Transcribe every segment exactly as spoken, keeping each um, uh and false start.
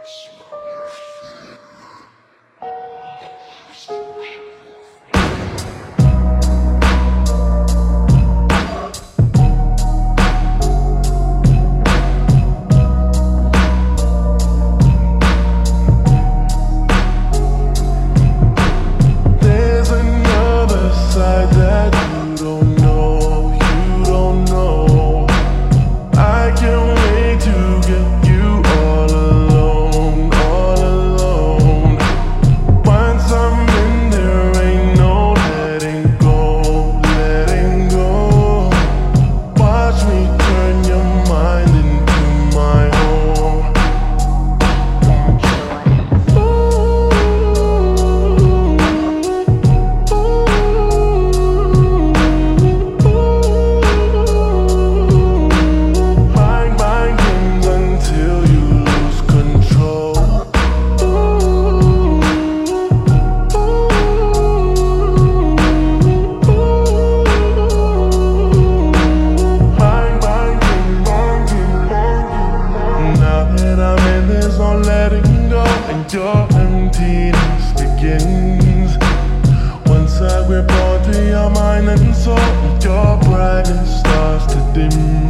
Your emptiness begins. Once I grip onto your mind and soul, your brightness starts to dim.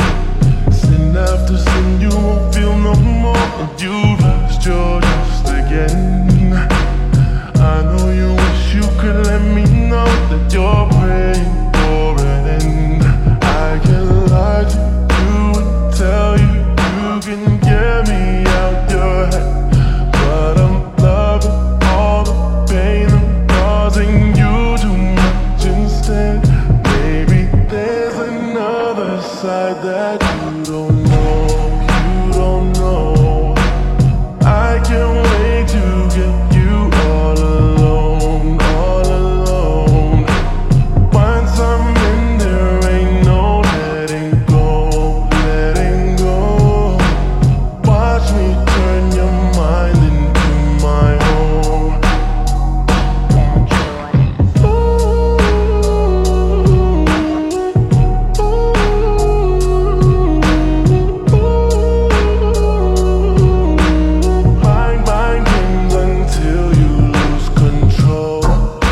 Sin after sin, you won't feel no more, and you lost your trust again. I know you wish you could let me know that you're praying for an end. I can lie to you and tell you you can get me out your head. But I'm loving all the pain I'm causing you too much instead. Maybe there's another side that you don't know, you don't know. I can't wait to get you all alone, all alone. Once I'm in there, ain't no letting go, letting go. Watch me turn your mind into my own. Mind, mind games until you lose control.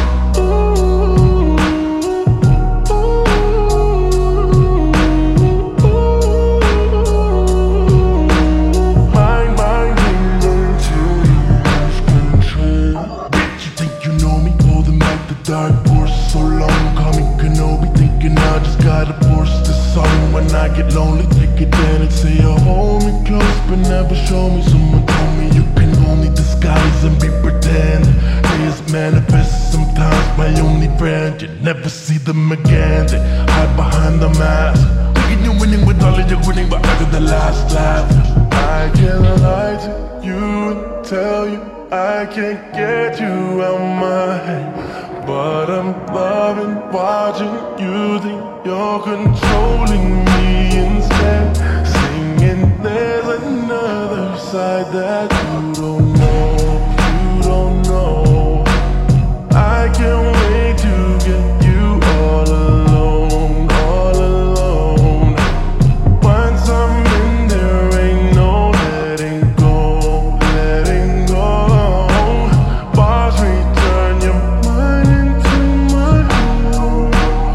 Mind, mind games until you lose control. Bitch, you think you know me? Holding back the dark force so long. Call me Kenobi, thinking I just gotta force this song. When I get lonely, take it down and say you hold me close, but never show me. Someone told me you can only disguise and be pretend. They just manifest sometimes, my only friend. You never see them again. They hide behind the mask, thinking you're winning with all of your winning, but after the last laugh, I can't lie to you and tell you I can't get you out my head. But I'm loving watching you think you're controlling me instead. Singing there's another side that you don't know, you don't know. I can't wait to get you all alone, all alone. Once I'm in there, ain't no letting go, letting go. Watch me turn your mind into my own.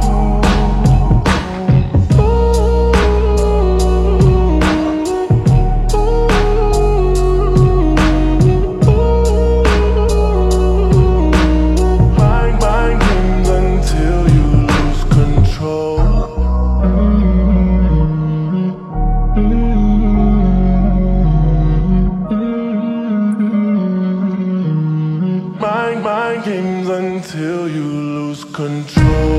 Mind, mind games until you lose control. Mind, mind games until you lose control.